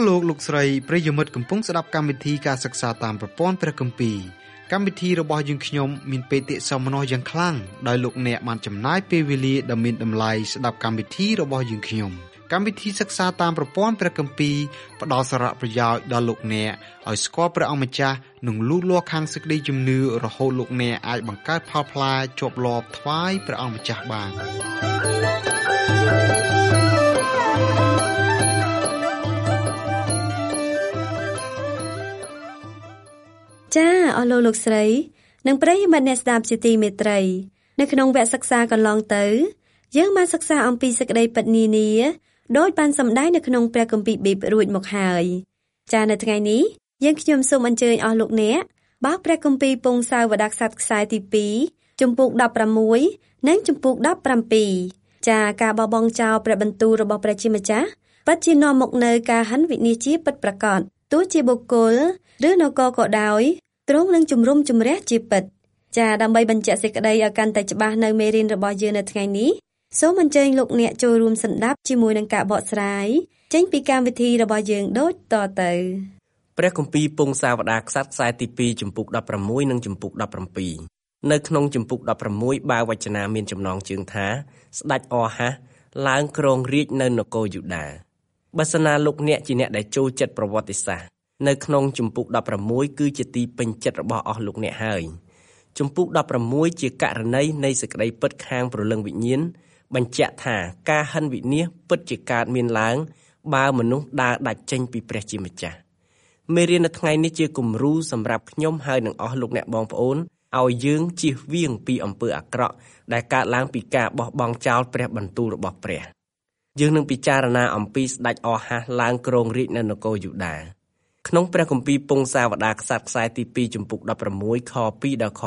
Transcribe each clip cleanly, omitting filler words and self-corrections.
លោកស្រីប្រិយមិត្តកំពុងស្ដាប់កម្មវិធីការសិក្សាតាមប្រព័ន្ធព្រះគម្ពីរកម្មវិធីរបស់យើងខ្ញុំមានបេតិសោមនស្សយ៉ាងខ្លាំងដោយលោកអ្នកបានចំណាយពេលវេលាដ៏មានតម្លៃស្ដាប់កម្មវិធីរបស់យើងខ្ញុំកម្មវិធីសិក្សាតាមប្រព័ន្ធព្រះគម្ពីរផ្ដល់សារៈប្រយោជន៍ដល់លោកអ្នកឲ្យស្គាល់ព្រះអង្គម្ចាស់និងលូតលាស់ខាងសេចក្តីជំនឿរហូតលោកអ្នកអាចបង្កើតផលផ្លែជាប់លាប់ថ្វាយព្រះអង្គម្ចាស់បានចាអស់លោកស្រីនិងប្រិយមិត្តអ្នកស្ដាប់ជាទីមេត្រីនៅក្នុងវគ្គសិក្សាកន្លងទៅយើងបានសិក្សាអំពីសេចក្តីពិតនានាដោយបានសម្ដែងនៅក្នុងព្រះគម្ពីរប៊ីបរួចមកហើយចានៅថ្ងៃនេះយើងខ្ញុំសូមអញ្ជើញអស់លោកអ្នកបើកព្រះគម្ពីរពងសាវតារក្សត្រខ្សែទី2ជំពូក16និងជំពូក17ចាការបបង់ចោលព្រះបន្ទូលរបស់ព្រះជាម្ចាស់ពិតជានាំមកនៅការហិនវិនិច្ឆ័យពិតប្រាកដទោះជាបុគ្គលឬនគរក៏ដោយទ្រង់នឹងជំរុំជម្រះជាពិតចាដើម្បីបញ្ជាក់សេចក្តីឲ្យកាន់តែច្បាស់នៅមេរៀនរបស់យើងនៅថ្ងៃនេះសូមអញ្ជើញលោកអ្នកចូលរួមស្ដាប់ជាមួយនឹងការបកស្រាយចេញពីកម្មវិធីរបស់យើងដូចតទៅព្រះគម្ពីរពងសាវតារក្សត្រខ្សែទី2ជំពូក16និងជំពូក17នៅក្នុងជំពូក16បាវចនាមានចំណងជើងថាស្ដេចអហាសឡើងគ្រងរាជ្យនៅនគរយូដាបើសិនណាលោកអ្នកជាអ្នកដែលចូលចិត្តប្រវត្តិសាស្ត្រនៅក្នុងជំពូក16គឺជាទីពេញចិត្តរបស់អស់លោកអ្នកហើយជំពូក16ជាករណីនៃសេចក្តីពិតខាងព្រលឹងវិញ្ញាណបញ្ជាក់ថាការហិនវិនាសពិតជាកើតមានឡើងបើមនុស្សដើរដាច់ចេញពីព្រះជាម្ចាស់មេរៀននៅថ្ងៃនេះជាគំរូសម្រាប់ខ្ញុំហើយនិងអស់លោកអ្នកបងប្អូនឲ្យយើងជៀសវាងពីអំពើអាក្រក់ដែលកើតឡើងពីការបោះបង់ចោលព្រះបន្ទូលរបស់ព្រះយើងនឹងពិចារណាអំពីស្ដេចអហាសឡើងគ្រងរាជ្យនៅនគរយូដាក្នុងព្រះគម្ពីរពងសាវតារក្សត្រខ្សែទី2ជំពូក16ខ2ដល់ខ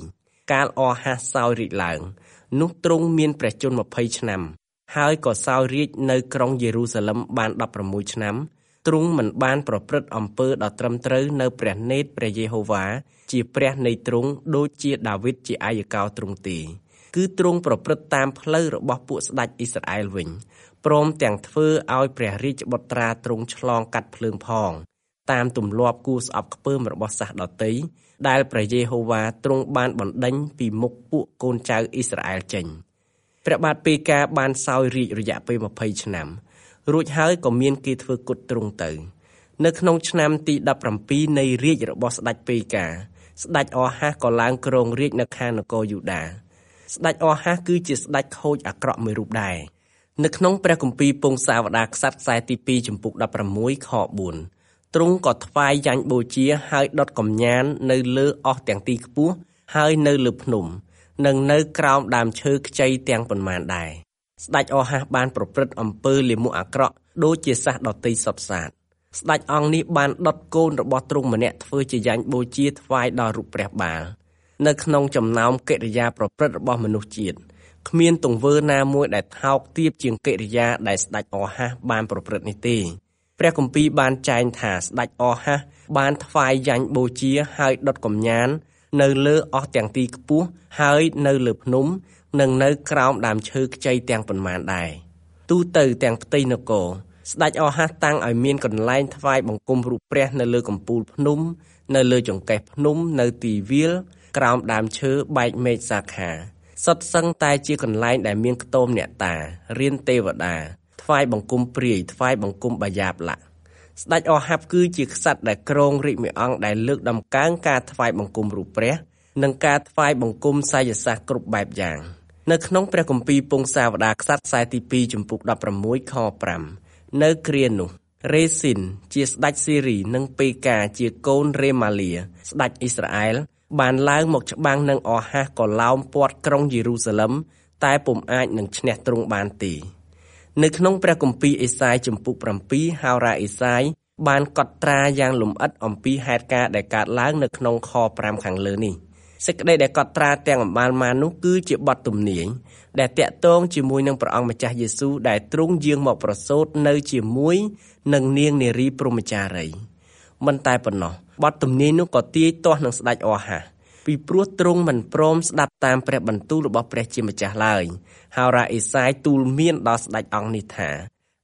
3កាលអហាសសោយរាជ្យឡើងនោះទ្រង់មានព្រះជន្ម20ឆ្នាំហើយក៏សោយរាជ្យនៅក្រុងយេរូសាឡឹមបាន16ឆ្នាំទ្រង់មិនបានប្រព្រឹត្តអំពើដ៏ត្រឹមត្រូវនៅព្រះនេត្រព្រះយេហូវ៉ាជាព្រះនៃទ្រង់ដូចជាដាវីតជាអាយកោទ្រង់ទេគឺទ្រង់ប្រព្រឹត្តតាមផ្លូវរបស់ពួកស្ដេចអ៊ីស្រាអែលវិញព្រមទាំងធ្វើឲ្យព្រះរាជបុត្រាទ្រង់ឆ្លងកាត់ភ្លើងផងតាមទម្លាប់គួរស្អប់ខ្ពើមរបស់សាសដតីដែលព្រះយេហូវ៉ាទ្រង់បានបណ្ដេញពីមុខពួកកូនចៅអ៊ីស្រាអែលចេញព្រះបាទពេកាបានសោយរាជ្យរយៈពេល20ឆ្នាំរួចហើយក៏មានគេធ្វើគុតទ្រង់ទៅនៅក្នុងឆ្នាំទី17នៃរាជ្យរបស់ស្ដេចពេកាស្ដេចអហាសក៏ឡើងគ្រងរាជ្យនៅខាងនគរយូដាស្ដេចអហាសគឺជាស្ដេចខូចអាក្រក់មួយរូបដែរនៅក្នុងព្រះគម្ពីរពងសាវតារក្សត្រខ្សែទី2ជំពូក16ខ4ទ្រង់ក៏ថ្វាយយ៉ាញ់បូជាហើយដុតកំញាននៅលើអស់ទាំងទីខ្ពស់ហើយនៅលើភ្នំនិងនៅក្រោមដើមឈើខ្ចីទាំងប៉ុន្មានដែរស្ដេចអហាសបានប្រព្រឹត្តអំពើលាមកអាក្រក់ដូចជាសាសដតីសុទ្ធសាធស្ដេចអង្គនេះបានដុតកូនរបស់ទ្រង់ម្នាក់ធ្វើជាយ៉ាញ់បូជាថ្វាយដល់រូបព្រះបាលនៅក្នុងចំណោមកិរិយាប្រព្រឹត្តរបស់មនុស្សជាតិគ្មានទង្វើណាមួយដែលថោកទាបជាងកិរិយាដែលស្ដេចអហាសបានប្រព្រឹត្តនេះទេព្រះគម្ពីរបានចែងថាស្ដេចអហាសបានថ្វាយយ៉ាញ់បូជាហើយដុតកំញាននៅលើអស់ទាំងទីខ្ពស់ហើយនៅលើភ្នំនិងនៅក្រោមដើមឈើខ្ចីទាំងប៉ុន្មានដែរទូទៅទាំងផ្ទៃនគរស្ដេចអហាសតាំងឲ្យមានកន្លែងថ្វាយបង្គំរូបព្រះនៅលើកំពូលភ្នំនៅលើចង្កេះភ្នំនៅទីវាលក្រោមដើមឈើបែកមេឃសាខាសុទ្ធសឹងតែជាកន្លែងដែលមានខ្ទមអ្នកតារានទេវតាថ្វាយបង្គំព្រាយថ្វាយបង្គំបាយ៉ាបឡាស្ដេចអហាសគឺជាក្សត្រដែលគ្រងរាជ្យមួយអង្គដែលលើកដំកើងការថ្វាយបង្គំរូបព្រះនិងការថ្វាយបង្គំសាយសាស្ត្រគ្រប់បែបយ៉ាងនៅក្នុងព្រះគម្ពីរពងសាវតារក្សត្រខ្សែទី2ជំពូក16ខ5នៅគ្រានោះរេស៊ីនជាស្ដេចស៊ីរីនិងពេកាជាកូនរេម៉ាលាស្ដេចអ៊ីស្រាអែលបានឡើងមកច្បាំងនឹងអហាសក៏ឡោមព័ទ្ធក្រុងយេរូសាឡឹមតែពុំអាចនឹងឈ្នះទ្រង់បានទេនៅក្នុងព្រះគម្ពីរអេសាយជំពូក7ហោរាអេសាយបានកត់ត្រាយ៉ាងលម្អិតអំពីហេតុការណ៍ដែលកើតឡើងនៅក្នុងខ5ខាងលើនេះសេចក្តីដែលកត់ត្រាទាំងអំបាលម៉ាននោះគឺជាបទទំនាយដែលតាក់ទងជាមួយនឹងព្រះអង្គម្ចាស់យេស៊ូវដែលទ្រង់យាងមកប្រសូតនៅជាមួយនឹងនាងនារីព្រហ្មចារីមិនតែប៉ុណ្ណោះបទទំនាយនោះក៏ទាយទាស់នឹងស្ដេចអហាសពីព្រោះទ្រង់មិនព្រមស្ដាប់តាមព្រះបន្ទូលរបស់ព្រះជាម្ចាស់ឡើយហោរាអេសាយទូលមានដល់ស្ដេចអង្គនេះថា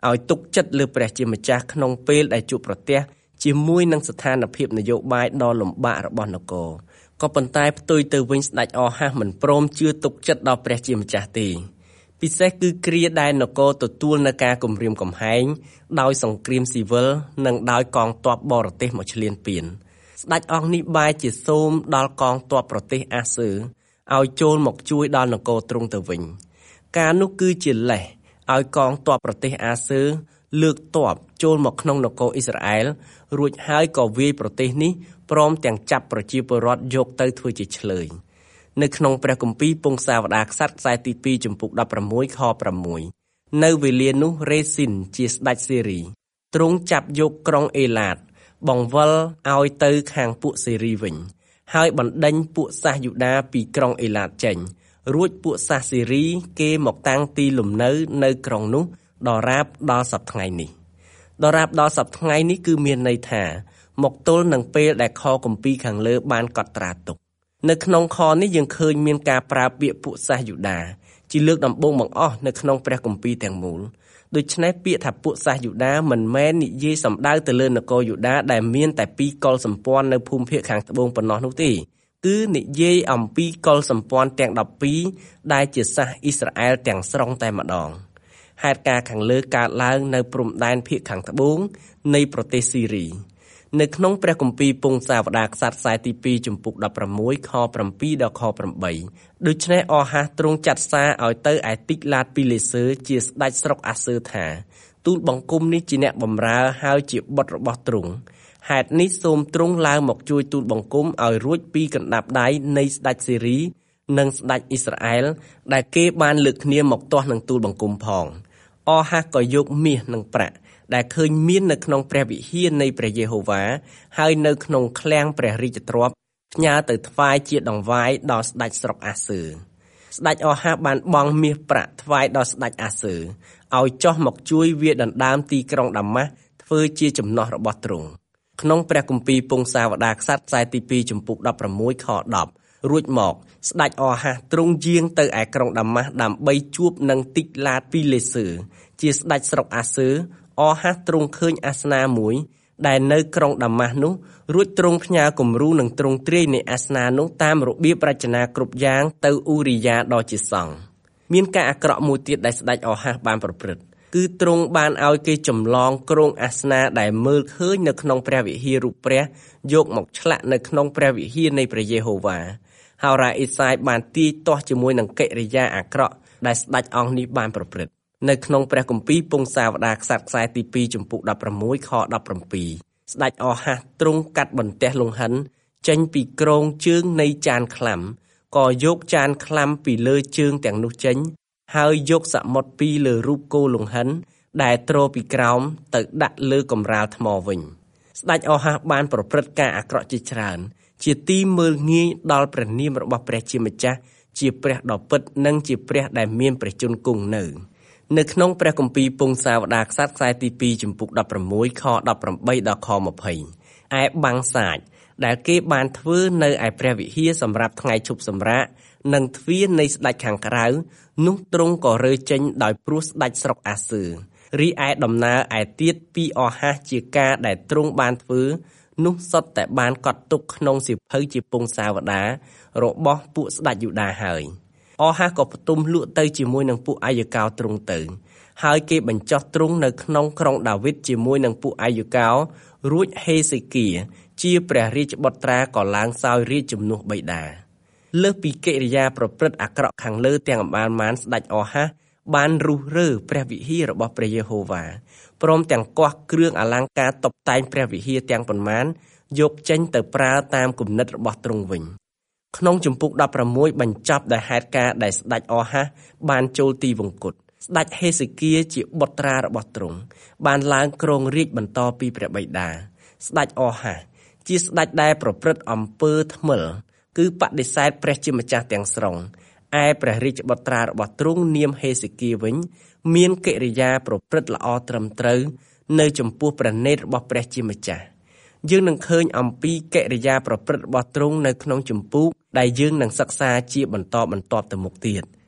ឲ្យទុកចិត្តលើព្រះជាម្ចាស់ក្នុងពេលដែលជួបប្រទះជាមួយនឹងស្ថានភាពនយោបាយដ៏លំបាករបស់នគរក៏ប៉ុន្តែផ្ទុយទៅវិញស្ដេចអហាសមិនព្រមជឿទុកចិត្តដល់ព្រះជាម្ចាស់ទេពិសេសគឺគ្រាដែលនគរទទួលនៅការគំរាមកំហែងដោយសង្គ្រាមស៊ីវិលនិងដោយកងទ័ពបរទេសមកឈ្លានពានស្ដេចអង្គនេះបែរជាសូមដល់កងទ័ពប្រទេសអាសឺឲ្យចូលមកជួយដល់នគរទ្រង់ទៅវិញការនោះគឺជាលេសឲ្យកងទ័ពប្រទេសអាសឺលើកទ័ពចូលមកក្នុងនគរអ៊ីស្រាអែលរួចហើយក៏វាយប្រទេសនេះព្រមទាំងចាប់ប្រជាពលរដ្ឋយកទៅធ្វើជាឆ្លើយនៅក្នុងព្រះគម្ពីរពង្សាវតារក្សត្រខ្សែទី2ចំពុក16ខ6នៅវេលានោះរេស៊ីនជាស្ដេចសេរីទ្រង់ចាប់យកក្រុងអេឡាតបង្វិលឲ្យទៅខាងពួកសេរីវិញហើយបណ្ដេញពួកសាសយូដាពីក្រុងអេឡាតចេញរួចពួកសាសសេរីគេមកតាំងទីលំនៅនៅក្រុងនោះដរាបដល់សប្តាហ៍ថ្ងៃនេះដរាបដល់សប្តាហ៍ថ្ងៃនេះគឺមានន័យថាមកទល់នឹងពេលដែលខគម្ពីរខាងលើបានកត់ត្រាទុកនៅក្នុងខនេះយើងឃើញមានការប្រើពាក្យពួកសាសយូដាជាលើកដំបូងបង្អស់នៅក្នុងព្រះគម្ពីរទាំងមូលដូច្នេះពាក្យថាពួកសាសយូដាមិនមែននិយាយសំដៅទៅលើនគរយូដាដែលមានតែពីរកុលសម្ព័ន្ធនៅភូមិភាគខាងត្បូងប៉ុណ្ណោះនោះទេគឺនិយាយអំពីកុលសម្ព័ន្ធទាំង12ដែលជាសាសអ៊ីស្រាអែលទាំងស្រុងតែម្ដងហេតុការណ៍ខាងលើកើតឡើងនៅព្រំដែនភាគខាងត្បូងនៃប្រទេសស៊ីរីនៅក្នុងព្រះគម្ពីរពង្សាវតារក្សត្រខ្សែទី2ចំពុក16ខ7ដល់ខ8ដូច្នេះអហាសទ្រង់ចាត់សារឲ្យទៅឯទីកឡាតពីលេសឺជាស្ដេចស្រុកអាសឺថាទូលបង្គំនេះជាអ្នកបម្រើហើយជាបុត្ររបស់ទ្រង់ហេតុនេះសូមទ្រង់ឡើងមកជួយទូលបង្គំឲ្យរួចពីកណ្ដាប់ដៃនៃស្ដេចសេរីនិងស្ដេចអ៊ីស្រាអែលដែលគេបានលើកគ្នាមកទាស់នឹងទូលបង្គំផងអហាសក៏យកមាសនិងប្រាក់ដែលឃើញមាននៅក្នុងព្រះវិហារនៃព្រះយេហូវ៉ាហើយនៅក្នុងឃ្លាំងព្រះរាជទ្រព្យផ្ញើទៅថ្វាយជាដង្វាយដល់ស្ដេចស្រុកអាសឺស្ដេចអហាសបានបង់មាសប្រាក់ថ្វាយដល់ស្ដេចអាសឺឲ្យចុះមកជួយវាយដណ្ដើមទីក្រុងដាម៉ាស់ធ្វើជាចំណោះរបស់ទ្រង់ក្នុងព្រះគម្ពីរពង្សាវតារក្សត្រខ្សែទី2ចំពុក16ខ10រួចមកស្ដេចអហាសទ្រង់យាងទៅឯក្រុងដាម៉ាស់ដើម្បីជួបនឹងទីកឡាតពីលេសឺជាស្ដេចស្រុកអាសឺអហាសទ្រង់ឃើញអាសនាមួយដែលនៅក្រុងដាម៉ាស់នោះរួចទ្រង់ផ្ញើគំរូនឹងទ្រង់ទ្រាយនៃអាសនានោះតាមរបៀបរចនាគ្រប់យ៉ាងទៅអ៊ូរីយ៉ាដ៏ជាសង្ឃមានការអាក្រក់មួយទៀតដែលស្ដេចអហាសបានប្រព្រឹត្តគឺទ្រង់បានឲ្យគេចម្លងគ្រងអាសនាដែលមើលឃើញនៅក្នុងព្រះវិហាររូបព្រះយកមកឆ្លាក់នៅក្នុងព្រះវិហារនៃព្រះយេហូវ៉ាហើយរ៉ាអេសាយបានទាយទាស់ជាមួយនឹងកិរិយាអាក្រក់ដែលស្ដេចអង្គនេះបានប្រព្រឹត្តនៅក្នុងព្រះគម្ពីរពង្សាវតារក្សត្រខ្សែទី2ចំពុក16ខ17ស្ដេចអហាសទ្រង់កាត់បន្ទះលង្ហិនចេញពីក្រងជើងនៃចានខ្លាំក៏យកចានខ្លាំពីលើជើងទាំងនោះចេញហើយយកសមុទ្រពីលើរូបគោលង្ហិនដែលទ្រពីក្រោមទៅដាក់លើកម្រាលថ្មវិញស្ដេចអហាសបានប្រព្រឹត្តការអាក្រក់ជាច្រើនជាទីមើលងាយដល់ព្រះនាមរបស់ព្រះជាម្ចាស់ជាព្រះដ៏ពិតនិងជាព្រះដែលមានព្រះជន្មគង់នៅក្នុងព្រះគម្ពីរពង្សាវតារក្សត្រខ្សែទី2ចំពុក16ខ18ដល់ខ20ឯបាំងសាចដែលគេបានធ្វើនៅឯព្រះវិហារសម្រាប់ថ្ងៃឈប់សម្រាកនិងទ្វារនៃស្ដេចខាងក្រៅនោះទ្រង់ក៏រើចេញដោយព្រោះស្ដេចស្រុកអាសឺរីឯដំណើរឯទៀតពីអហាសជាការដែលទ្រង់បានធ្វើនោះសុទ្ធតែបានកត់ទុកក្នុងសៀវភៅជាពង្សាវតាររបស់ពួកស្ដេចយូដាហើយអហាសក៏ផ្ទុំលក់ទៅជាមួយនឹងពួកអាយកោទ្រង់ទៅហើយគេបញ្ចុះទ្រង់នៅក្នុងក្រុងដាវីតជាមួយនឹងពួកអាយកោរួចហេសេគៀជាព្រះរាជបុត្រាក៏ឡើងសោយរាជជំនួសបិតាលើសពីកិរិយាប្រព្រឹត្តអាក្រក់ខាងលើទាំងអបានមានស្ដេចអហាសបានរុះរើព្រះវិហាររបស់ព្រះយេហូវ៉ាព្រមទាំងកោះគ្រឿងអលង្ការតុបតែងព្រះវិហារទាំងប៉ុន្មានយកចេញទៅប្រើតាមគំនិតរបស់ទ្រង់វិញក្នុងជំពូក16បញ្ចប់ដោយហេតុការណ៍ដែលស្ដេចអហាសបានចូលទីវង្គតស្ដេចហេសេគៀជាបុត្រារបស់ទ្រង់បានឡើងគ្រងរាជបន្តពីព្រះបិតាស្ដេចអហាសជាស្ដេចដែលប្រព្រឹត្តអំពើថ្មិលគឺបដិសេធព្រះជាម្ចាស់ទាំងស្រុងឯព្រះរាជបុត្រារបស់ទ្រង់នាមហេសេគៀវិញមានកិរិយាប្រព្រឹត្តល្អត្រឹមត្រូវនៅចំពោះព្រះនេតរបស់ព្រះជាម្ចាស់យើងនឹងឃើញអំពីកិរិយាប្រព្រឹត្តរបស់ទ្រង់នៅក្នុងជំពូកដែលយើងនឹងសិក្សាជាបន្តបន្ទាប់ទៅមុខទៀត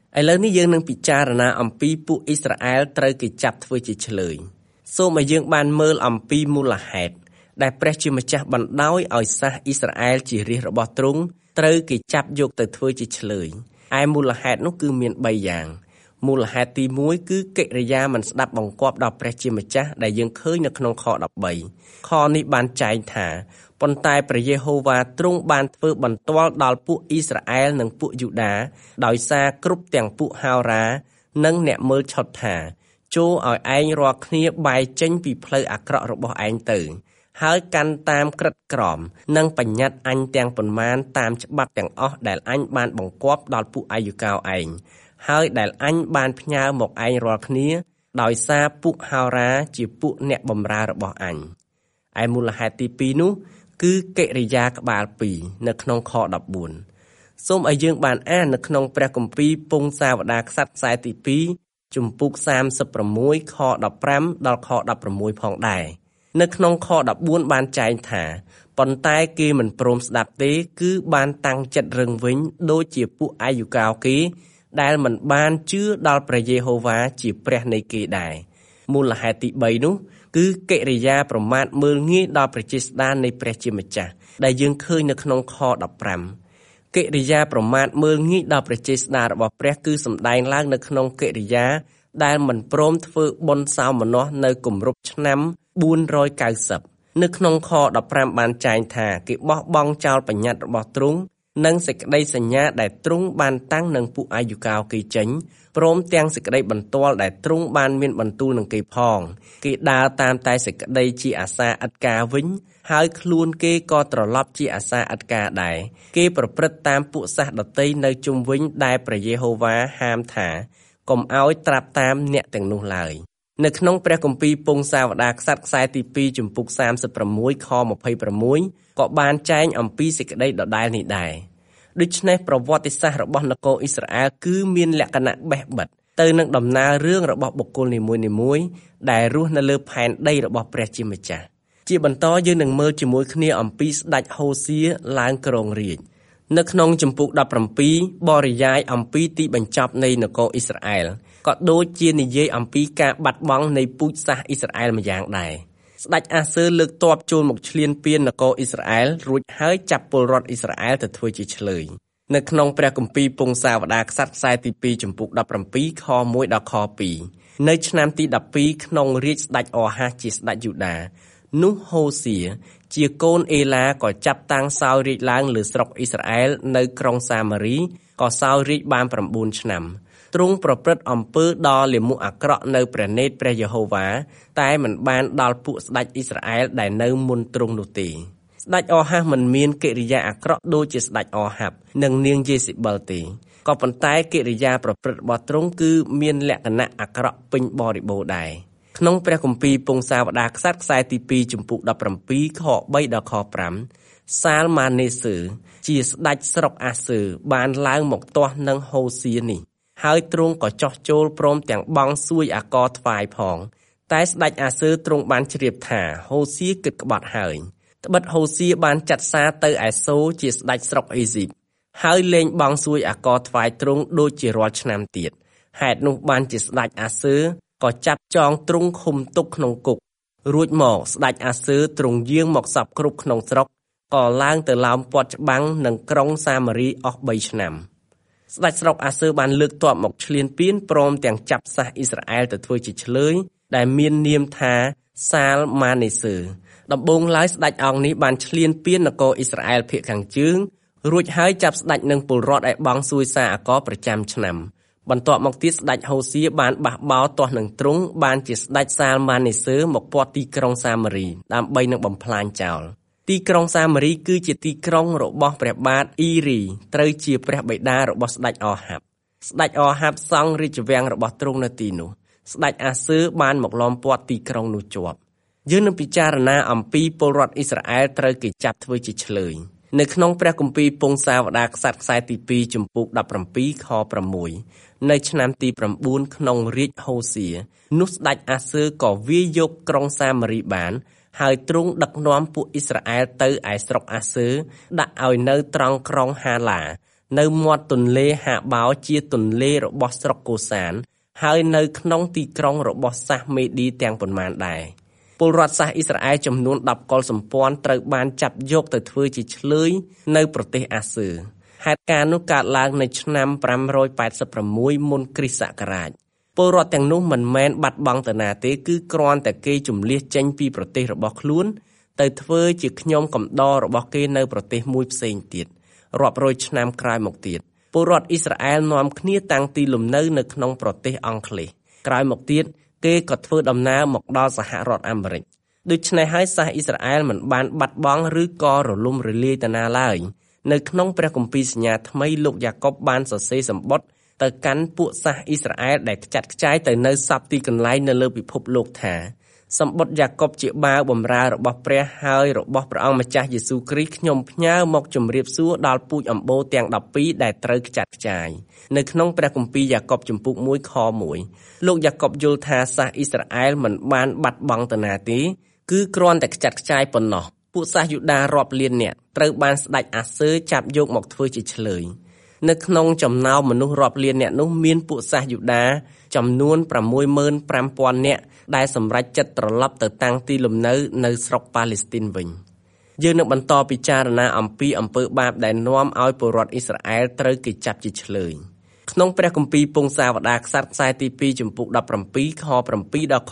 ឥឡូវនេះយើងនឹងពិចារណាអំពីពួកអ៊ីស្រាអែលត្រូវគេចាប់ធ្វើជាឆ្លើយសូមឲ្យយើងបានមើលអំពីមូលហេតុដែលព្រះជាម្ចាស់បណ្ដោយឲ្យសាសអ៊ីស្រាអែលជារាស្ត្ររបស់ទ្រង់ត្រូវគេចាប់យកទៅធ្វើជាឆ្លើយឯមូលហេតុនោះគឺមាន3យ៉ាងមូលហេតុទី1គឺកិរិយាមិនស្ដាប់បង្គាប់ដល់ព្រះជាម្ចាស់ដែលយើងឃើញនៅក្នុងខ13ខនេះបានចែងថាប៉ុន្តែព្រះយេហូវ៉ាទ្រង់បានធ្វើបន្ទាល់ដល់ពួកអ៊ីស្រាអែលនិងពួកយូដាដោយសារគ្រប់ទាំងពួកហោរានិងអ្នកមើលឆុតថាចូលឲ្យឯងរាល់គ្នាបែរចេញពីផ្លូវអាក្រក់របស់ឯងទៅហើយកាន់តាមក្រិតក្រមនិងបញ្ញត្តិអញទាំងប៉ុន្មានតាមច្បាប់ទាំងអស់ដែលអញបានបង្គាប់ដល់ពួកអាយុកោឯងហើយដែលអញបានផ្ញើមកឯងរាល់គ្នាដោយសារពួកហោរាជាពួកអ្នកបម្រើរបស់អញឯមូលហេតុទី2នោះគឺកិរិយាក្បាល2នៅក្នុងខ14សូមឲ្យយើងបានអាននៅក្នុងព្រះគម្ពីរពង្សាវតារក្សត្រខ្សែទី2ជំពូក36ខ15ដល់ខ16ផងដែរនៅក្នុងខ14បានចែងថាប៉ុន្តែគេមិនព្រមស្ដាប់ទេគឺបានតាំងចិត្តរឹងវិញដូចជាពួកអាយុកោគេដែលមិនបានជឿដល់ព្រះយេហូវ៉ាជាព្រះនៃគេដែរមូលហេតុទី3នោះគឺកិរិយាប្រមាថមើលងាយដល់ប្រជាស្ដារនៃព្រះជាម្ចាស់ដែលយើងឃើញនៅក្នុងខ15កិរិយាប្រមាថមើលងាយដល់ប្រជាស្ដាររបស់ព្រះគឺសម្ដែងឡើងនៅក្នុងកិរិយាដែលមិនព្រមធ្វើបុណ្យសោមនស្សនៅគម្រប់ឆ្នាំ490នៅក្នុងខ15បានចែងថាគេបោះបង់ចោលបញ្ញត្តិរបស់ទ្រង់និងសេចក្តីសញ្ញាដែលទ្រង់បានតាំងនឹងពួកអាយុកោគេចេញព្រមទាំងសេចក្តីបន្ទាល់ដែលទ្រង់បានមានបន្ទូលនឹងគេផងគេដើរតាមតែសេចក្តីជាអាសាឥតការវិញហើយខ្លួនគេក៏ត្រឡប់ជាអាសាឥតការដែរគេប្រព្រឹត្តតាមពួកសាសដតីនៅជុំវិញដែលព្រះយេហូវ៉ាហាមថាកុំឲ្យត្រាប់តាមអ្នកទាំងនោះឡើយនៅក្នុងព្រះគម្ពីរពង្សាវតារក្សត្រខ្សែទី2ជំពូក36ខ26ក៏បានចែងអំពីសេចក្តីដដែលនេះដែរដូច្នេះប្រវត្តិសាស្ត្ររបស់នគរអ៊ីស្រាអែលគឺមានលក្ខណៈបេះបិទទៅនឹងដំណើររឿងរបស់បុគ្គលនីមួយៗដែលរស់នៅលើផែនដីរបស់ព្រះជាម្ចាស់ជាបន្តយើងនឹងមើលជាមួយគ្នាអំពីស្ដេចហូសៀឡើងគ្រងរាជ្យនៅក្នុងជំពូក17បរិយាយអំពីទីបញ្ចប់នៃនគរអ៊ីស្រាអែលក៏ដូចជានិយាយអំពីការបាត់បង់នៃពូជសាសន៍អ៊ីស្រាអែលម្យ៉ាងដែរស្ដេចអាសឺលើកទ័ពចូលមកឈ្លានពាននគរអ៊ីស្រាអែលរួចហើយចាប់ពលរដ្ឋអ៊ីស្រាអែលទៅធ្វើជាឆ្លើយនៅក្នុងព្រះគម្ពីរពង្សាវតារក្សត្រខ្សែទី2ជំពូក17ខ1ដល់ខ2នៅឆ្នាំទី12ក្នុងរាជ្យស្ដេចអូហាសជាស្ដេចយូដានោះហូសៀជាកូនអេឡាក៏ចាប់តាំងសោយរាជ្យឡើងលើស្រុកអ៊ីស្រាអែលនៅក្រុងសាមារីក៏សោយរាជ្យបាន9ឆ្នាំទ្រង់ប្រព្រឹត្តអំពើដ៏លាមកអាក្រក់នៅព្រះនេត្រព្រះយេហូវ៉ាតែមិនបានដល់ពួកស្ដេចអ៊ីស្រាអែលដែលនៅមុនទ្រង់នោះទេស្ដេចអូហាសមិនមានកិរិយាអាក្រក់ដូចជាស្ដេចអូហាប់និងនាងយេស៊ីប៊ែលទេក៏ប៉ុន្តែកិរិយាប្រព្រឹត្តរបស់ទ្រង់គឺមានលក្ខណៈអាក្រក់ពេញបរិបូរណ៍ដែរក្នុងព្រះគម្ពីរពង្សាវតារក្សត្រខ្សែទី2ជំពូក17ខ3ដល់ខ5សាលម៉ានេសឺជាស្ដេចស្រុកអាសឺបានឡើងមកទាស់នឹងហូសៀនេះហើយទ្រង់ក៏ចោះចូលព្រមទាំងបង់សួយអាករថ្វាយផងតែស្ដេចអាសឺទ្រង់បានជ្រាបថាហូសៀគិតក្បត់ហើយត្បិតហូសៀបានចាត់សារទៅឯសូជាស្ដេចស្រុកអេស៊ីបហើយលែងបង់សួយអាករថ្វាយទ្រង់ដូចជារាល់ឆ្នាំទៀតហេតុនោះបានជាស្ដេចអាសឺក៏ចាប់ចងទ្រង់ឃុំទុកក្នុងគុករួចមកស្ដេចអាសឺទ្រង់យាងមកសព្វគ្រប់ក្នុងស្រុកក៏ឡើងទៅឡោមព័ទ្ធច្បាំងនឹងក្រុងសាមារីអស់3ឆ្នាំស្ដេចស្រុកអាសឺបានលើកទ័ពមកឈ្លានពានព្រមទាំងចាប់សាសអ៊ីស្រាអែលទៅធ្វើជាឆ្លើយដែលមាននាមថាសាលម៉ានេសឺដំបូងឡើយស្ដេចអង្គនេះបានឈ្លានពាននគរអ៊ីស្រាអែលភាគខាងជើងរួចហើយចាប់ស្ដេចនិងពលរដ្ឋឲ្យបង់សួយសារអាករប្រចាំឆ្នាំបន្ទាប់មកទៀតស្ដេចហូសៀបានបះបោរទាស់នឹងទ្រង់បានជាស្ដេចសាលម៉ានេសឺមកព័ទ្ធទីក្រុងសាមារីដើម្បីនឹងបំផ្លាញចោលទីក្រុងសាមារីគឺជាទីក្រុងរបស់ព្រះបាទអ៊ីរីត្រូវជាព្រះបិតារបស់ស្ដេចអូហាប់ស្ដេចអូហាប់សង់រាជវាំងរបស់ទ្រង់នៅទីនោះស្ដេចអាសឺបានមកឡោមព័ទ្ធទីក្រុងនោះជាប់យើងនឹងពិចារណាអំពីពលរដ្ឋអ៊ីស្រាអែលត្រូវគេចាប់ធ្វើជាឆ្លើយនៅក្នុងព្រះគម្ពីរពង្សាវតារក្សត្រខ្សែទី2ជំពូក17ខ6នៅឆ្នាំទី9ក្នុងរាជ្យហូសៀនោះស្ដេចអាសឺក៏វាយយកក្រុងសាមារីបានហើយទ្រង់ដឹកនាំពួកអ៊ីស្រាអែលទៅឯស្រុកអាសឺដាក់ឲ្យនៅត្រង់ក្រុងហាឡានៅមាត់ទន្លេហាបោជាទន្លេរបស់ស្រុកកូសានហើយនៅក្នុងទីក្រុងរបស់សាសមេឌីទាំងប៉ុន្មានដែរពលរដ្ឋសាសអ៊ីស្រាអែលចំនួន10កុលសម្ព័ន្ធត្រូវបានចាប់យកទៅធ្វើជាឆ្លើយនៅប្រទេសអាស៊ើហេតុការណ៍នោះកើតឡើងនៅឆ្នាំ586មុនគ្រិស្តសករាជពលរដ្ឋទាំងនោះមិនមែនបាត់បង់ទៅណាទេគឺគ្រាន់តែគេជម្លៀសចេញពីប្រទេសរបស់ខ្លួនទៅធ្វើជាខ្ញុំកំដររបស់គេនៅប្រទេសមួយផ្សេងទៀតរាប់រយឆ្នាំក្រោយមកទៀតពលរដ្ឋអ៊ីស្រាអែលនាំគ្នាតាំងទីលំនៅនៅក្នុងប្រទេសអង់គ្លេសក្រោយមកទៀតគេក៏ធ្វើដំណើរមកដល់សហរដ្ឋអាមេរិកដូច្នេះហើយសាសអ៊ីស្រាអែលមិនបានបាត់បង់ឬក៏រលំរលាយទៅណាឡើយនៅក្នុងព្រះគម្ពីរសញ្ញាថ្មីលោកយ៉ាកុបបានសរសេរសម្បត្តិទៅកាន់ពួកសាសអ៊ីស្រាអែលដែលខ្ចាត់ខ្ចាយទៅនៅសពទីកន្លែងនៅលើពិភពលោកថាសម្បត្តិយ៉ាកុបជាបាវបម្រើរបស់ព្រះហើយរបស់ព្រះអង្គម្ចាស់យេស៊ូវគ្រីស្ទខ្ញុំផ្ញើមកជម្រាបសួរដល់ពូជអម្បូរទាំង12ដែលត្រូវខ្ចាត់ខ្ចាយនៅក្នុងព្រះគម្ពីរយ៉ាកុបជំពូក1ខ1លោកយ៉ាកុបយល់ថាសាសអ៊ីស្រាអែលមិនបានបាត់បង់ទៅណាទេគឺគ្រាន់តែខ្ចាត់ខ្ចាយប៉ុណ្ណោះពួកសាសយូដារាប់លាននាក់ត្រូវបានស្ដេចអាស៊ើចាប់យកមកធ្វើជាឆ្លើយនៅក្នុងចំណោមមនុស្សរាប់លាននាក់នោះមានពួកសាសយូដាចំនួន 65,000 នាក់ដែលសម្រេចចិត្តត្រឡប់ទៅតាំងទីលំនៅនៅស្រុកប៉ាឡេស្ទីនវិញយើងនឹងបន្តពិចារណាអំពីអំពើបាបដែលនាំឲ្យពលរដ្ឋអ៊ីស្រាអែលត្រូវគេចាប់ជាឆ្លើយក្នុងព្រះគម្ពីរពងសាវតារក្សត្រខ្សែទី2ចំពុក17ខ7ដល់ខ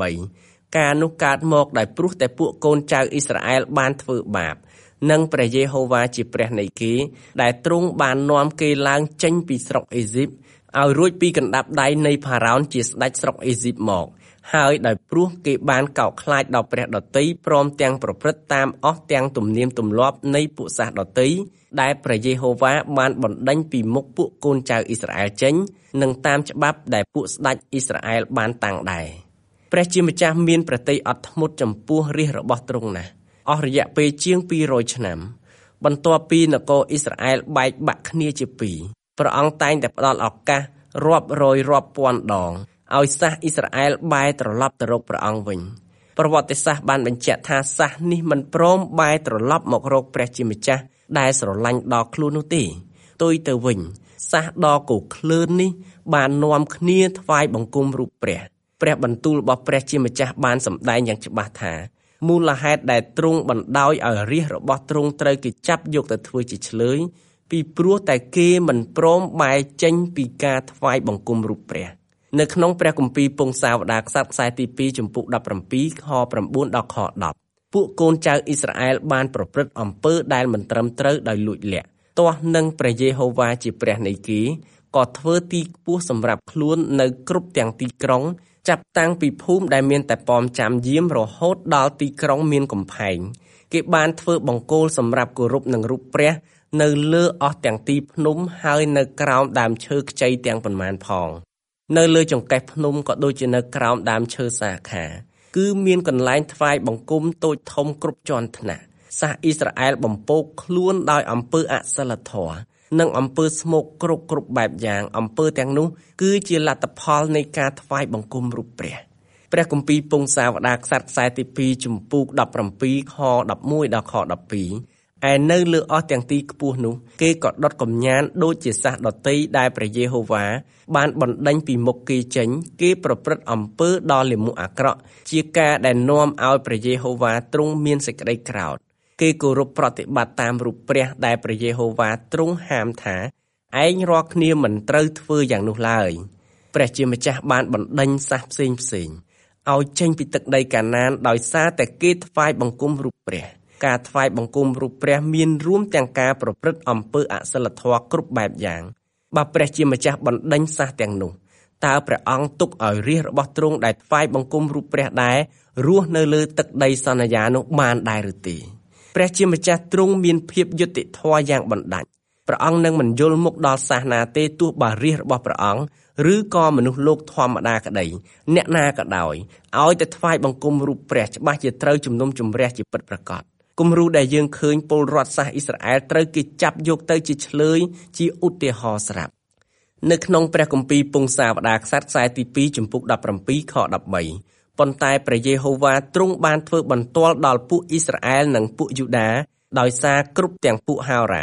8ការនោះកើតមកដោយព្រោះតែពួកកូនចៅអ៊ីស្រាអែលបានធ្វើបាបនិងព្រះយេហូវ៉ាជាព្រះនៃគេដែលទ្រង់បាននាំគេឡើងចេញពីស្រុកអេស៊ីបឲ្យរួចពីកណ្ដាប់ដៃនៃផារ៉ោនជាស្ដេចស្រុកអេស៊ីបមកហើយដោយព្រោះគេបានកោតខ្លាចដល់ព្រះដតីព្រមទាំងប្រព្រឹត្តតាមអស់ទាំងទំនៀមទម្លាប់នៃពួកសាសដតីដែលព្រះយេហូវ៉ាបានបណ្ដេញពីមុខពួកកូនចៅអ៊ីស្រាអែលចេញនិងតាមច្បាប់ដែលពួកស្ដេចអ៊ីស្រាអែលបានតាំងដែរព្រះជាម្ចាស់មានព្រះទ័យអត់ធ្មត់ចំពោះរាជរបស់ទ្រង់ណាស់អស់រយៈពេលជាង200ឆ្នាំបន្ទាប់ពីនគរអ៊ីស្រាអែលបែកបាក់គ្នាជាពីរព្រះអង្គតែងតែផ្ដល់ឱកាសរាប់រយរាប់ពាន់ដងឲ្យសាសអ៊ីស្រាអែលបែរត្រឡប់ទៅរកព្រះអង្គវិញប្រវត្តិសាស្ត្របានបញ្ជាក់ថាសាសនេះមិនព្រមបែរត្រឡប់មករកព្រះជាម្ចាស់ដែលស្រឡាញ់ដល់ខ្លួននោះទេផ្ទុយទៅវិញសាសដ៏គគ្លើននេះបាននាំគ្នាថ្វាយបង្គំរូបព្រះបន្ទូលរបស់ព្រះជាម្ចាស់បានសម្ដែងយ៉ាងច្បាស់ថាមូលហេតុដែលទ្រង់បណ្ដោយឲ្យរាជរបស់ទ្រង់ត្រូវគេចាប់យកទៅធ្វើជាឆ្លើយពីព្រោះតែគេមិនព្រមបែរចេញពីការថ្វាយបង្គំរូបព្រះនៅក្នុងព្រះគម្ពីរពងសាវតារក្សត្រខ្សែទី2ចំពុក17ខ9ដល់ខ10ពួកកូនចៅអ៊ីស្រាអែលបានប្រព្រឹត្តអំពើដែលមិនត្រឹមត្រូវដោយលួចលាក់ទាស់នឹងព្រះយេហូវ៉ាជាព្រះនៃគេក៏ធ្វើទីខ្ពស់សម្រាប់ខ្លួននៅគ្រប់ទាំងទីក្រុងចាប់តាំងពីភូមិដែលមានតែប៉មចាំយាមរហូតដល់ទីក្រុងមានកំផែងគេបានធ្វើបង្គោលសម្រាប់គោរពនឹងរូបព្រះនៅលើអស់ទាំងទីភ្នំហើយនៅក្រោមដើមឈើខ្ចីទាំងប៉ុន្មានផងនៅលើចង្កេះភ្នំក៏ដូចជានៅក្រោមដើមឈើសាខាគឺមានកន្លែងថ្វាយបង្គំតូចធំគ្រប់ជាន់ថ្នាក់សាសអ៊ីស្រាអែលបំពោកខ្លួនដោយអំពើអសិលធម៌និងអំពើស្មោកគ្រប់បែបយ៉ាងអំពើទាំងនោះគឺជាលទ្ធផលនៃការថ្វាយបង្គំរូបព្រះគម្ពីរពងសាវតារក្សត្រខ្សែទី2ចំពុក17ខ11ដល់ខ12ឯនៅលើអស់ទាំងទីខ្ពស់នោះគេក៏ដុតកំញានដូចជាសាសដតីដែលព្រះយេហូវ៉ាបានបណ្ដេញពីមុខគេចេញគេប្រព្រឹត្តអំពើដ៏លាមកអាក្រក់ជាការដែលនាំឲ្យព្រះយេហូវ៉ាទ្រង់មានសេចក្តីក្រោធគេគោរពប្រតិបត្តិតាមរូបព្រះដែលព្រះយេហូវ៉ាទ្រង់ហាមថាឯងរាល់គ្នាមិនត្រូវធ្វើយ៉ាងនោះឡើយព្រះជាម្ចាស់បានបណ្ដេញសាសផ្សេងឲ្យចេញពីទឹកដីកាណានដោយសារតែគេថ្វាយបង្គំរូបព្រះការថ្វាយបង្គំរូបព្រះមានរួមទាំងការប្រព្រឹត្តអំពើអសិលធម៌គ្រប់បែបយ៉ាងបើព្រះជាម្ចាស់បណ្ដេញសាសទាំងនោះតើព្រះអង្គទុកឲ្យរាជរបស់ទ្រង់ដែលថ្វាយបង្គំរូបព្រះដែររស់នៅលើទឹកដីសន្យានោះបានដែរឬទេព្រះជាម្ចាស់ទ្រង់មានភាពយុត្តិធម៌យ៉ាងបណ្ដាច់ព្រះអង្គនឹងមិនយល់មុខដល់សាសនាទេទោះបើរាជរបស់ព្រះអង្គឬក៏មនុស្សលោកធម្មតាក្តីអ្នកណាក៏ដោយឲ្យតែថ្វាយបង្គំរូបព្រះច្បាស់ជាត្រូវជំនុំជម្រះជាពិតប្រាកដគំរូដែលយើងឃើញពលរដ្ឋសាសអ៊ីស្រាអែលត្រូវគេចាប់យកទៅជាឆ្លើយជាឧទាហរណ៍ស្រាប់នៅក្នុងព្រះគម្ពីរពងសាវតារក្សត្រខ្សែទី2ចំពុក17ខ13ប៉ុន្តែព្រះយេហូវ៉ាទ្រង់បានធ្វើបន្ទាល់ដល់ពួកអ៊ីស្រាអែលនិងពួកយូដាដោយសារគ្រប់ទាំងពួកហោរា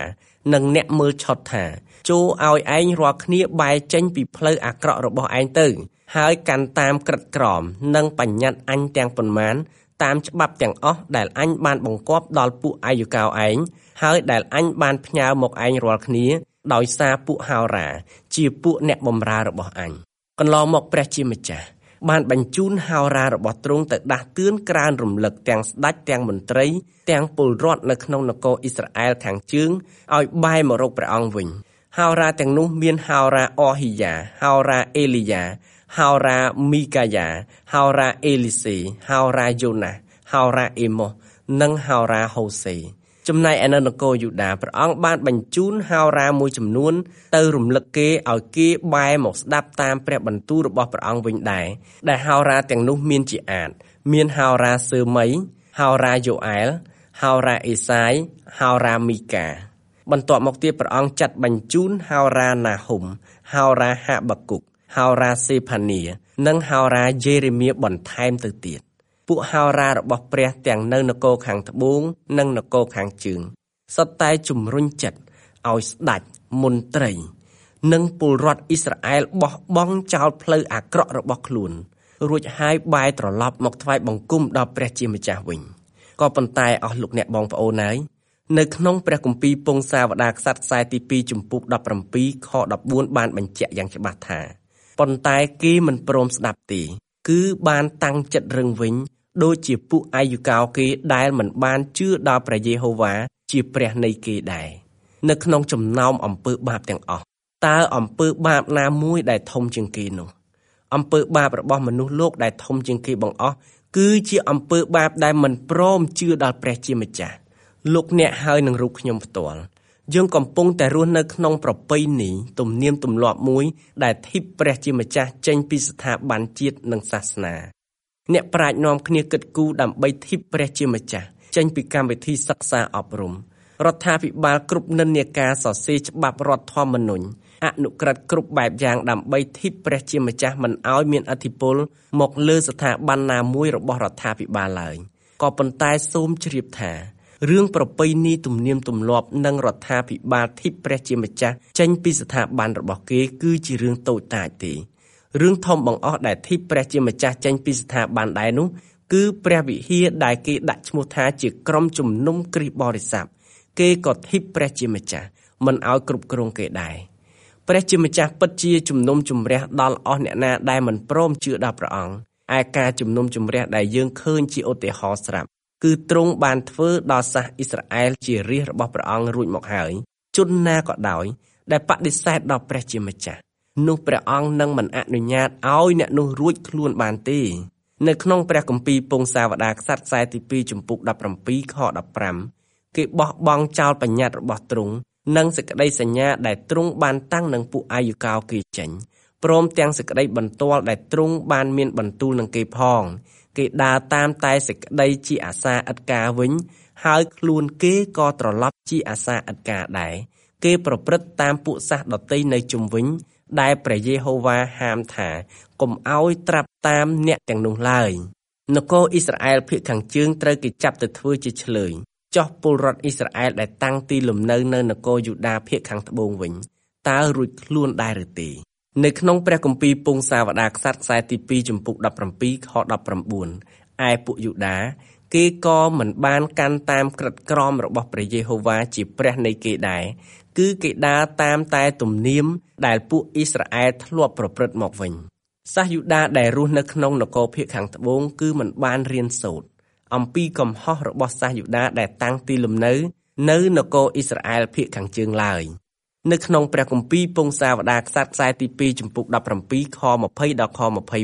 និងអ្នកមើលឆុតថាចូលឲ្យឯងរាល់គ្នាបែរចេញពីផ្លូវអាក្រក់របស់ឯងទៅហើយកាន់តាមក្រិតក្រមនិងបញ្ញត្តិអញទាំងប៉ុន្មានតាមច្បាប់ទាំងអស់ដែលអញបានបង្គាប់ដល់ពួកអាយុកោឯងហើយដែលអញបានផ្ញើមកឯងរាល់គ្នាដោយសារពួកហោរាជាពួកអ្នកបម្រើរបស់អញកន្លងមកព្រះជាម្ចាស់បានបញ្ជូនហោរារបស់ទ្រង់ទៅដាស់តឿនក្រើនរំលឹកទាំងស្ដេចទាំងមន្ត្រីទាំងពលរដ្ឋនៅក្នុងនគរអ៊ីស្រាអែលខាងជើងឲ្យបែរមករកព្រះអង្គវិញហោរាទាំងនោះមានហោរាអហ៊ីយ៉ាហោរាអេលីយ៉ាហោរាមីកាយ៉ាហោរាអេលីសេហោរាយ៉ូណាហោរាអេម៉ូសនិងហោរាហូសេចំណែកឯនៅនគរយូដាព្រះអង្គបានបញ្ជូនហោរាមួយចំនួនទៅរំលឹកគេឲ្យគេបែរមកស្ដាប់តាមព្រះបន្ទូលរបស់ព្រះអង្គវិញដែរដែលហោរាទាំងនោះមានជាអាចមានហោរាសើមីហោរាយ៉ូអែលហោរាអេសាយហោរាមីកាបន្ទាប់មកទៀតព្រះអង្គចាត់បញ្ជូនហោរាណាហុមហោរាហាបាគុកហោរាសេផានីនិងហោរាយេរេមៀបន្ថែមទៅទៀតពួកហោរារបស់ព្រះទាំងនៅនគរខាងត្បូងនិងនគរខាងជើងសុទ្ធតែជំរុញចិត្តឲ្យស្ដេចមន្ត្រីនិងពលរដ្ឋអ៊ីស្រាអែលបោះបង់ចោលផ្លូវអាក្រក់របស់ខ្លួនរួចហើយបែរត្រឡប់មកថ្វាយបង្គំដល់ព្រះជាម្ចាស់វិញក៏ប៉ុន្តែអស់លោកអ្នកបងប្អូនហើយនៅក្នុងព្រះគម្ពីរពង្សាវតារក្សត្រខ្សែទី2ជំពូក17ខ14បានបញ្ជាក់យ៉ាងច្បាស់ថាប៉ុន្តែគេមិនព្រមស្ដាប់ទេគឺបានតាំងចិត្តរឹងវិញដូចជាពួកអាយុកោគេដែលមិនបានជឿដល់ព្រះយេហូវ៉ាជាព្រះនៃគេដែរនៅក្នុងចំណោមអំពើបាបទាំងអស់តើអំពើបាបណាមួយដែលធំជាងគេនោះអំពើបាបរបស់មនុស្សលោកដែលធំជាងគេបង្អស់គឺជាអំពើបាបដែលមិនព្រមជឿដល់ព្រះជាម្ចាស់លោកអ្នកហើយនឹងរូបខ្ញុំផ្ទាល់យើងកំពុងតែរស់នៅក្នុងប្រពៃណីទំនៀមទម្លាប់មួយដែលធីបព្រះជាម្ចាស់ចេញពីស្ថាប័នជាតិនិងសាសនាអ្នកប្រាជ្ញនាំគ្នាគិតគូរដើម្បីធីបព្រះជាម្ចាស់ចេញពីកម្មវិធីសិក្សាអប់រំរដ្ឋាភិបាលគ្រប់និន្នាការសរសេរច្បាប់រដ្ឋធម្មនុញ្ញអនុក្រឹត្យគ្រប់បែបយ៉ាងដើម្បីធីបព្រះជាម្ចាស់មិនឲ្យមានឥទ្ធិពលមកលើស្ថាប័នណាមួយរបស់រដ្ឋាភិបាលឡើយក៏ប៉ុន្តែសូមជ្រាបថារឿងប្រពៃណីទំនៀមទម្លាប់និងរដ្ឋាភិបាលធីបព្រះជាម្ចាស់ចេញពីស្ថាប័នរបស់គេគឺជារឿងតូចតាចទេរឿងធំបង្អស់ដែលធីបព្រះជាម្ចាស់ចេញពីស្ថាប័នដែរនោះគឺព្រះវិហារដែលគេដាក់ឈ្មោះថាជាក្រុមជំនុំគ្រីស្ទបរិស័ទគេក៏ធីបព្រះជាម្ចាស់មិនឲ្យគ្រប់គ្រងគេដែរព្រះជាម្ចាស់ពិតជាជំនុំជម្រះដល់អស់អ្នកណាដែលមិនព្រមជឿដល់ព្រះអង្គឯការជំនុំជម្រះដែលយើងឃើញជាឧទាហរណ៍ស្រាប់គឺទ្រង់បានធ្វើដល់សាសអ៊ីស្រាអែលជារាជរបស់ព្រះអង្គរួចមកហើយជនណាក៏ដោយដែលបដិសេធដល់ព្រះជាម្ចាស់នោះព្រះអង្គនឹងមិនអនុញ្ញាតឲ្យអ្នកនោះរួចខ្លួនបានទេនៅក្នុងព្រះគម្ពីរពង្សាវតារក្សត្រខ្សែទី2ជំពូក17ខ15គេបោះបង់ចោលបញ្ញត្តិរបស់ទ្រង់និងសេចក្តីសញ្ញាដែលទ្រង់បានតាំងនឹងពួកអាយុកោគេចេញព្រមទាំងសេចក្តីបន្ទាល់ដែលទ្រង់បានមានបន្ទូលនឹងគេផងគេដើរតាមតែសេចក្តីជាអាសាឥតការវិញហើយខ្លួនគេក៏ត្រឡប់ជាអាសាឥតការដែរគេប្រព្រឹត្តតាមពួកសាសដតីនៅជុំវិញដែលព្រះយេហូវ៉ាហាមថាកុំឲ្យត្រាប់តាមអ្នកទាំងនោះឡើយនគរអ៊ីស្រាអែលភាគខាងជើងត្រូវគេចាប់ទៅធ្វើជាឆ្លើយចោះពលរដ្ឋអ៊ីស្រាអែលដែលតាំងទីលំនៅនៅនគរយូដាភាគខាងត្បូងវិញតើរួចខ្លួនដែរឬទេនៅក្នុងព្រះគម្ពីរពង្សាវតារក្សត្រខ្សែទី2ជំពូក17ខ19ឯពួកយូដាគេក៏មិនបានកាន់តាមក្រិតក្រមរបស់ព្រះយេហូវ៉ាជាព្រះនៃគេដែរគឺគេដើរតាមតែទំនៀមដែលពួកអ៊ីស្រាអែលធ្លាប់ប្រព្រឹត្តមកវិញសាសយូដាដែលរស់នៅក្នុងនគរភាគខាងត្បូងគឺមិនបានរៀនសូត្រអំពីកំហុសរបស់សាសយូដាដែលតាំងទីលំនៅនៅនគរអ៊ីស្រាអែលភាគខាងជើងឡើយនៅក្នុងព្រះគម្ពីរពង្សាវតារក្សត្រខ្សែទី2ជំពូក17ខ20ដល់ខ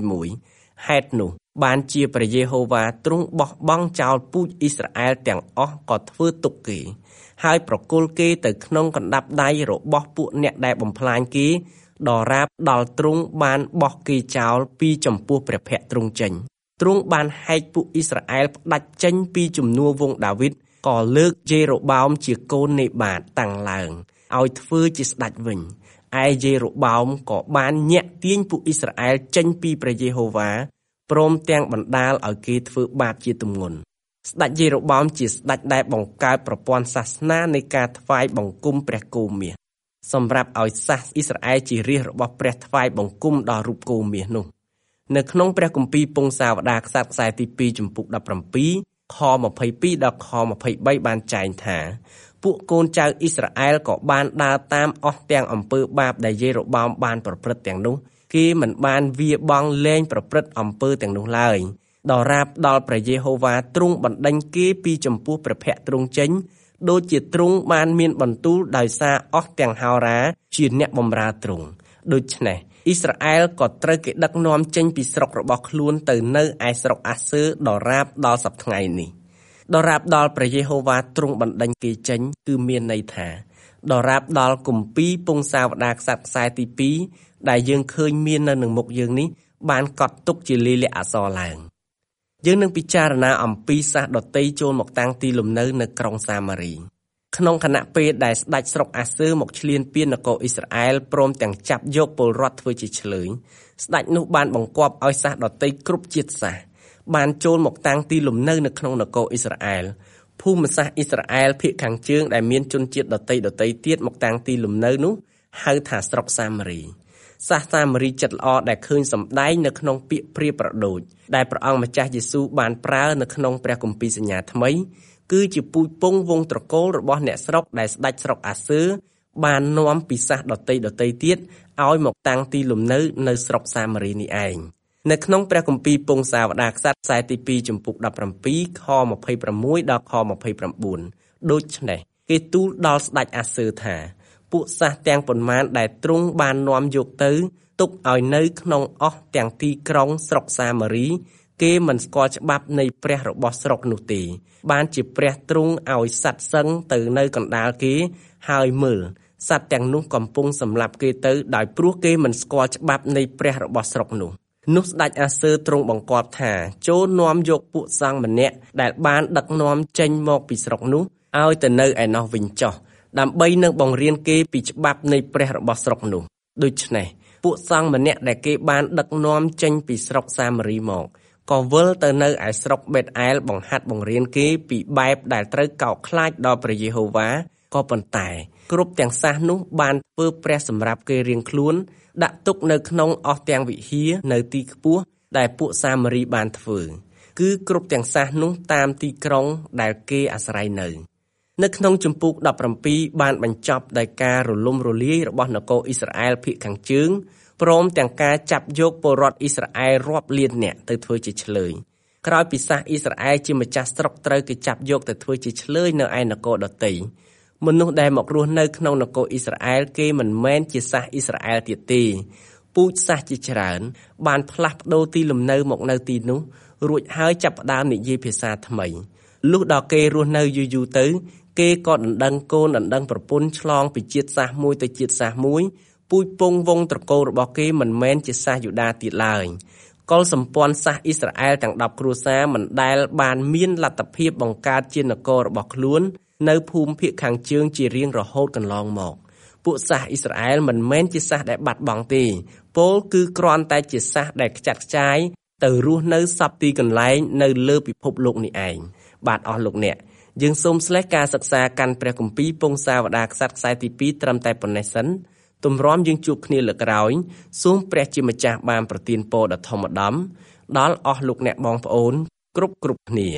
21ហេតុនោះបានជាព្រះយេហូវ៉ាទ្រង់បោះបង់ចោលពូជអ៊ីស្រាអែលទាំងអស់ក៏ធ្វើទុក្ខគេហើយប្រគល់គេទៅក្នុងកណ្ដាប់ដៃរបស់ពួកអ្នកដែលបំផ្លាញគេដរាបដល់ទ្រង់បានបោះគេចោលពីចំពោះព្រះភ័ក្ត្រទ្រង់ចេញទ្រង់បានហែកពួកអ៊ីស្រាអែលផ្ដាច់ចេញពីជំនួសវង្សដាវីតក៏លើកយេរ៉ូបោមជាកូននេបាតតាំងឡើងឲ្យធ្វើជាស្ដេចវិញឯយេរ៉ូបោមក៏បានញាក់ទាញពួកអ៊ីស្រាអែលចេញពីព្រះយេហូវ៉ាព្រមទាំងបណ្ដាលឲ្យគេធ្វើបាបជាទម្ងន់ស្ដេចយេរ៉ូបោមជាស្ដេចដែលបង្កើតប្រព័ន្ធសាសនានៃការថ្វាយបង្គំព្រះគោមាសសម្រាប់ឲ្យសាសអ៊ីស្រាអែលជារាជរបស់ព្រះថ្វាយបង្គំដល់រូបគោមាសនោះនៅក្នុងព្រះគម្ពីរពងសាវតារខ្សត្រខ្សែទី2ចំពុក17ខ22ដល់ខ23បានចែងថាពួកកូនចៅអ៊ីស្រាអែលក៏បានដើរតាមអស់ទាំងអំពើបាបដែលយេរ៉ូបោមបានប្រព្រឹត្តទាំងនោះគេមិនបានវាបង់លែងប្រព្រឹត្តអំពើទាំងនោះឡើយដល់រាបដល់ព្រះយេហូវ៉ាទ្រង់បណ្ដេញគេពីចំពោះព្រះភ័ក្ត្រទ្រង់ចេញដូចជាទ្រង់បានមានបន្ទូលដោយសារអស់ទាំងហោរាជាអ្នកបម្រើទ្រង់ដូច្នេះអ៊ីស្រាអែលក៏ត្រូវគេដឹកនាំចេញពីស្រុករបស់ខ្លួនទៅនៅឯស្រុកអាសឺដល់រាបដល់សព្វថ្ងៃនេះដល់រាបដល់ព្រះយេហូវ៉ាទ្រង់បណ្ដេញគេចេញគឺមានន័យថាដល់រាបដល់គម្ពីរពងសាវតារខ្សត្រខ្សែទី2ដែលយើងឃើញមាននៅនឹងមុខយើងនេះបានកត់ទុកជាលាយលក្ខណ៍អក្សរឡើងយើងនឹងពិចារណាអំពីសាសដតីចូលមកតាំងទីលំនៅនៅក្រុងសាម៉ារីក្នុងគណៈពេលដែលស្ដេចស្រុកអាសឺមកឈ្លានពាននគរអ៊ីស្រាអែលព្រមទាំងចាប់យកពលរដ្ឋធ្វើជាឆ្លើយស្ដេចនោះបានបង្គាប់ឲ្យសាសដតីគ្រប់ជាតិសាសន៍បានចូលមកតាំងទីលំនៅនៅក្នុងនគរអ៊ីស្រាអែលភូមិសាស្ត្រអ៊ីស្រាអែលភាគខាងជើងដែលមានជនជាតិដតីទៀតមកតាំងទីលំនៅនោះហៅថាស្រុកសាម៉ារីសាសសាម៉ារីចិត្តល្អដែលឃើញសម្ដែងនៅក្នុងពាក្យព្រាបប្រដូចដែលព្រះអង្គម្ចាស់យេស៊ូវបានប្រើនៅក្នុងព្រះគម្ពីរសញ្ញាថ្មីគឺជាពូជពង្សវង្សត្រកូលរបស់អ្នកស្រុកដែលស្ដេចស្រុកអាសឺបាននាំពីសាសដតីទៀតឲ្យមកតាំងទីលំនៅនៅស្រុកសាម៉ារីនេះឯងនៅក្នុងព្រះគម្ពីរពងសាវតារខ្សត្រខ្សែទី2ចំពុក17ខ26ដល់ខ29ដូច្នេះគេទូលដល់ស្ដេចអាសឺថាពួកសាសទាំងប៉ុន្មានដែលទ្រង់បាននាំយកទៅទុកឲ្យនៅក្នុងអស់ទាំងទីក្រុងស្រុកសាម៉ារីគេមិនស្គាល់ច្បាប់នៃព្រះរបស់ស្រុកនោះទេបានជាព្រះទ្រង់ឲ្យសត្វសឹងទៅនៅកណ្ដាលគេហើយមើលសត្វទាំងនោះកំពុងសម្លាប់គេទៅដោយព្រោះគេមិនស្គាល់ច្បាប់នៃព្រះរបស់ស្រុកនោះស្ដេចអាសឺទ្រង់បង្គាប់ថាចូលនាំយកពួកសង្ឃម្នាក់ដែលបានដឹកនាំចេញមកពីស្រុកនោះឲ្យទៅនៅឯនោះវិញចុះដើម្បីនឹងបង្រៀនគេពីច្បាប់នៃព្រះរបស់ស្រុកនោះដូច្នេះពួកសង្ឃម្នាក់ដែលគេបានដឹកនាំចេញពីស្រុកសាម៉ារីមកក៏វិលទៅនៅឯស្រុកបេតអែលបង្ហាត់បង្រៀនគេពីបែបដែលត្រូវកោតខ្លាចដល់ព្រះយេហូវ៉ាក៏ប៉ុន្តែគ្រប់ទាំងសាសនោះបានធ្វើព្រះសម្រាប់គេរៀងខ្លួនដាក់ទុកនៅក្នុងអស់ទាំងវិហារនៅទីខ្ពស់ដែលពួកសាម៉ារីបានធ្វើគឺគ្រប់ទាំងសាសនោះតាមទីក្រុងដែលគេអាស្រ័យនៅក្នុងជំពូក17បានបញ្ចប់ដោយការរលំរលាយរបស់នគរអ៊ីស្រាអែលភាគខាងជើងព្រមទាំងការចាប់យកពលរដ្ឋអ៊ីស្រាអែលរាប់លាននាក់ទៅធ្វើជាឆ្លើយក្រោយពីសាសអ៊ីស្រាអែលជាម្ចាស់ស្រុកត្រូវគេចាប់យកទៅធ្វើជាឆ្លើយនៅឯនគរដទៃមនុស្សដែលមករស់នៅក្នុងនគរអ៊ីស្រាអែលគេមិនមែនជាសាសអ៊ីស្រាអែលទៀតទេពូជសាសជាច្រើនបានផ្លាស់ប្ដូរទីលំនៅមកនៅទីនោះរួចហើយចាប់ផ្ដើមនិយាយភាសាថ្មីលុះដល់គេរស់នៅយូរទៅគេក៏ដណ្ដឹងកូនដណ្ដឹងប្រពន្ធឆ្លងពីជាតិសាសមួយទៅជាតិសាសមួយពូជពង្សវង្សត្រកូលរបស់គេមិនមែនជាសាសយូដាទៀតឡើយកុលសម្ព័ន្ធសាសអ៊ីស្រាអែលទាំង10គ្រួសារមិនដែលបានមានលទ្ធភាពបង្កើតជានគររបស់ខ្លួននៅភូមិភាគខាងជើងជារៀងរហូតកន្លងមកពួកសាសអ៊ីស្រាអែលមិនមែនជាសាសដែលបាត់បង់ទេពោលគឺគ្រាន់តែជាសាសដែលខ្ចាត់ខ្ចាយទៅរស់នៅសពទីកន្លែងនៅលើពិភពលោកនេះឯងបាទអស់លោកអ្នកយើងសូមស្លេះការសិក្សាកាន់ព្រះគម្ពីរពងសាវតារខ្សត្រខ្សែទី2ត្រឹមតែប៉ុណ្ណេះសិនទម្រាំយើងជួបគ្នាលើកក្រោយសូមព្រះជាម្ចាស់បានប្រទានពរដ៏ធម្មឧត្តមដល់អស់លោកអ្នកបងប្អូនគ្រប់គ្នា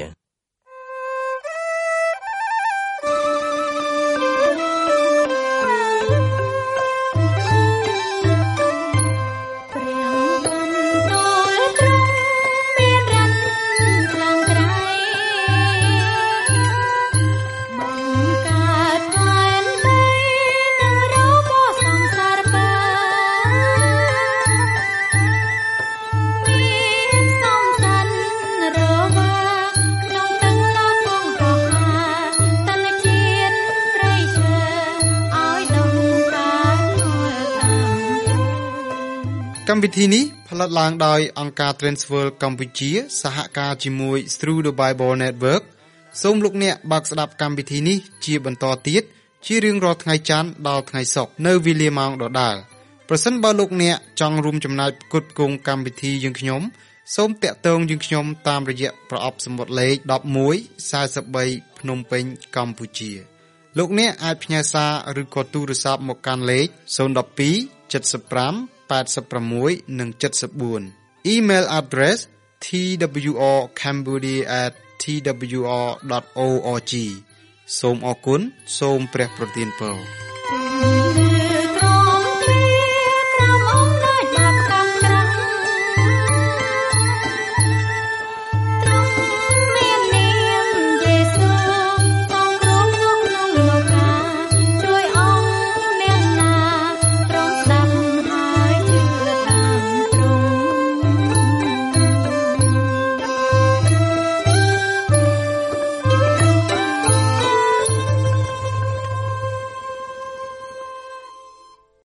កម្មវិធីនេះផលិតឡើងដោយអង្គការ Transworld កម្ពុជាសហការជាមួយ Through the Bible Network សូមលោកអ្នកបើកស្ដាប់កម្មវិធីនេះជាបន្តទៀតជារៀងរាល់ថ្ងៃច័ន្ទដល់ថ្ងៃសុក្រនៅវេលាម៉ោងដដែលប្រសិនបើលោកអ្នកចង់រួមចំណែកផ្គត់ផ្គង់កម្មវិធីយើងខ្ញុំសូមតាក់ទងយើងខ្ញុំតាមរយៈប្រអប់សំបុត្រលេខ11 43ភ្នំពេញកម្ពុជាលោកអ្នកអាចផ្ញើសារឬក៏ទូរស័ព្ទមកកាន់លេខ012 75 86 និង 74 Email address twrcambodia@twr.org សូមអរគុណសូមព្រះប្រទានពរ